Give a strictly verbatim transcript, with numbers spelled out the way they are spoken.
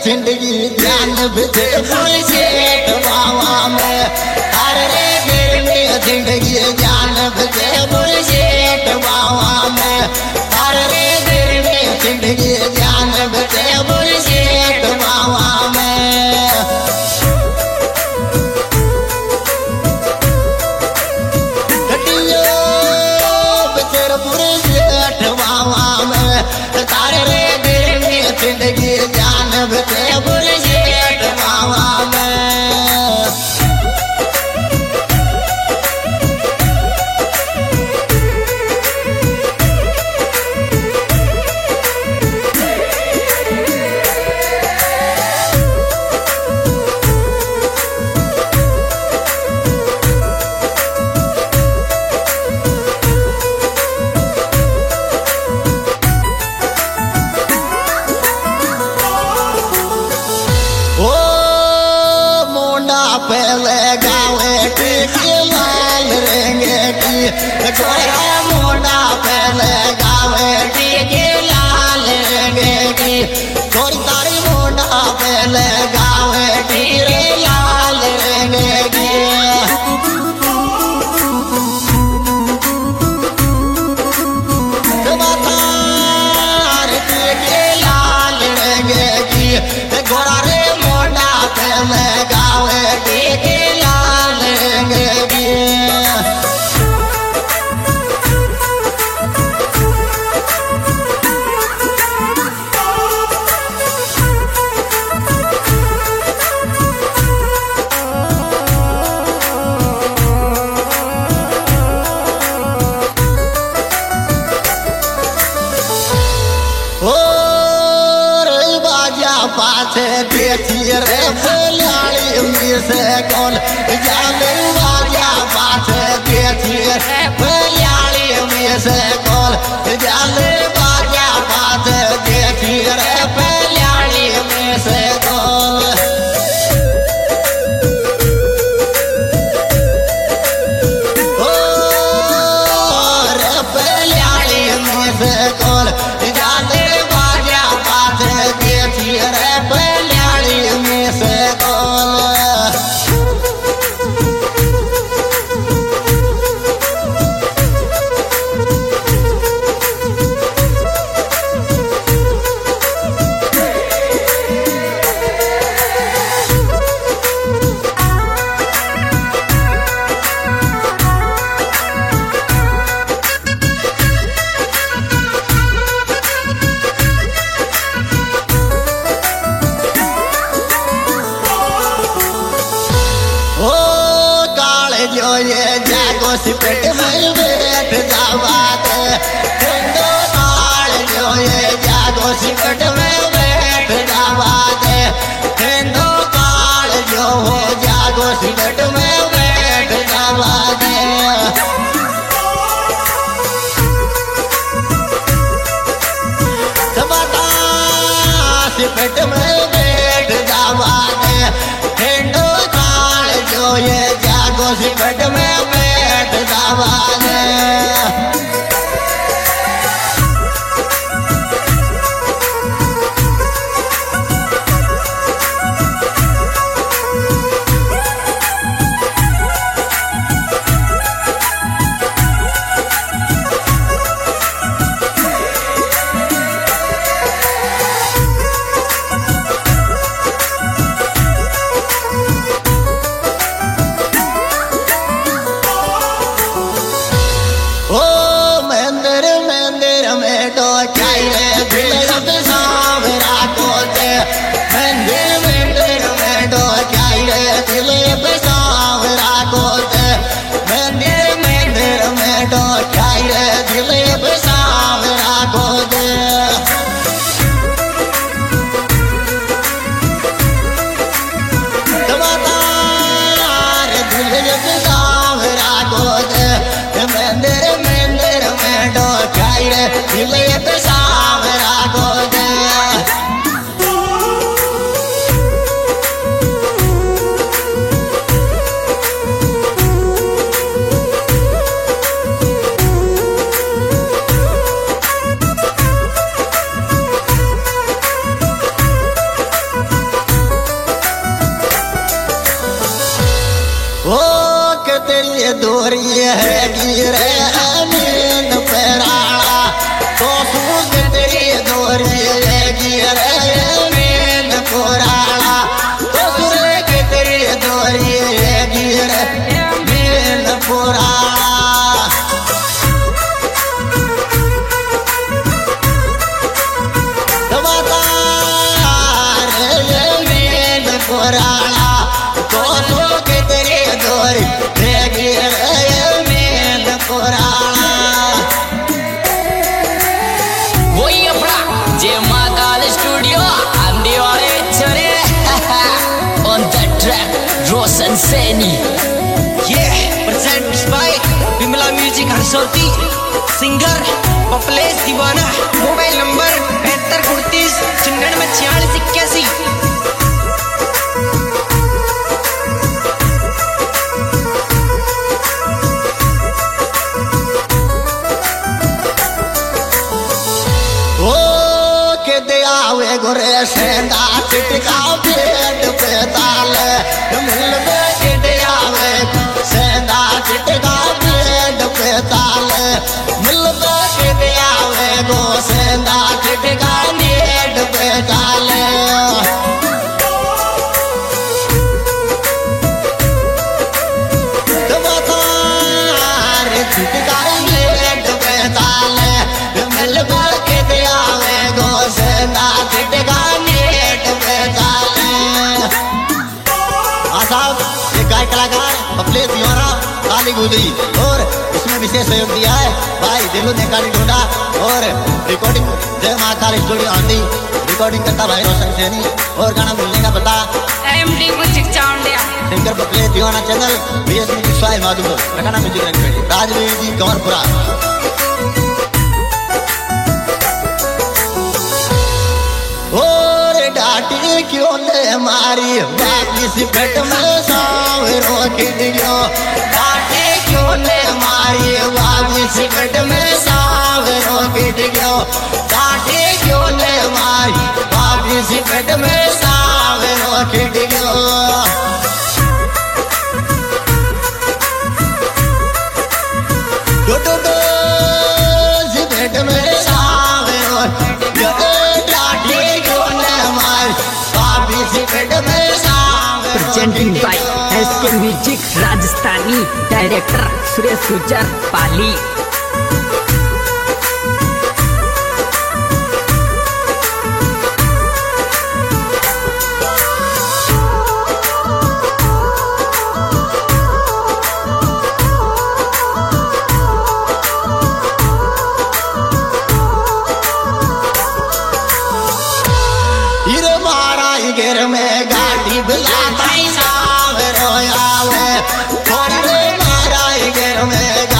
जिंदगी जान बिछे बुलशेट बाबा में। अरे दिल में जिंदगी जान बिछे बुलशेट बाबा में। अरे दिल में जिंदगी जान बिछे बुलशेट बाबा में। गड्डियों बिचर बुलशेट बाबा में। तारे दिल में जिंदगी जान बिछे बुलशेट बाबा में। पहले गावे टीके लाल रेंगे की गोरा मोड़ा पहले गावे टीके लाल रेंगे की गोरी तारी मोड़ा पहले गावे टीरे लाल रेंगे की। टीके लाल रेंगे की गोरा रे मोड़ा पहले गावे टीके लाल रेंगे की। पाछे देखी रे फलाड़ी में से कौन जाने बाजा पाछे देखी रे फलाड़ी में से कौन जाने बाजा पाछे देखी रे फलाड़ी में से कौन। ओ रे फलाड़ी में से कौन जाने बाजा पाछे देखी रे फलाड़ी में से कौन। जो ये जागो सिपट में बैठ जावा दे ठंडो नाल जो ये जागो सिपट में बैठ जावा दे ठंडो काल जो हो जागो सिपट में बैठ जावा दे। सबका सिपट में बैठ जावा दे ठंडो काल जो ये सिपट में बैठ जावा दे। मंदिर मंदिर में डो दिल पे सावरा को दोरी है गिरे नींद पेराला तो सूद तेरी दोरी है गिरे नींद पुराला तो सूद तेरी दोरी है गिरे नींद पुराला नींद पुराला तो सूद तेरी दोरी Seni yeah presents by Bimla Music Harsoti singer Populace Deewana mobile number बहत्तर उनतीस छियानवे छियालीस इक्यासी ओ के दे आवे गोरे सेंदा चिटका पेट पे ताल मिलवे के दे आवे सेंदा चिटका पेट पे ताल मिलवे के दे आवे गो सेंदा चिटका पेट पे ताल चिटका पेट पे ताल मिलवे के दे आवे गो सेंदा चिटका पेट पे ताल साहब एक गायक कलाकार पपलेश दीवाना काली गुजरी और इसमें विशेष सहयोग दिया है भाई दिलू ने काली ढूंढा और रिकॉर्डिंग जय महाकाल स्टूडियो आंधी रिकॉर्डिंग करता भाई रोशन सैनी और गाना मिलने का पता MD music Chaundiya singer Paplesh Deewana channel BS music स्वाई माधुपुर गाना म्यूजिक राजवीर जी कंवरपुरा डाटी क्यों ने मारी वापिस पेट में सावरों की दियो डाटी क्यों ने मारी वापिस पेट में सावरों की दियो डाटी क्यों ने मारी वापिस पेट में सावरों की दियो दो दो दो पेट में सावरों presenting by S K Music Rajasthani Director Suresh Gujar Pali घेर में गाड़ी बुलाता सावरो आवे थोड़ी मारा घेर में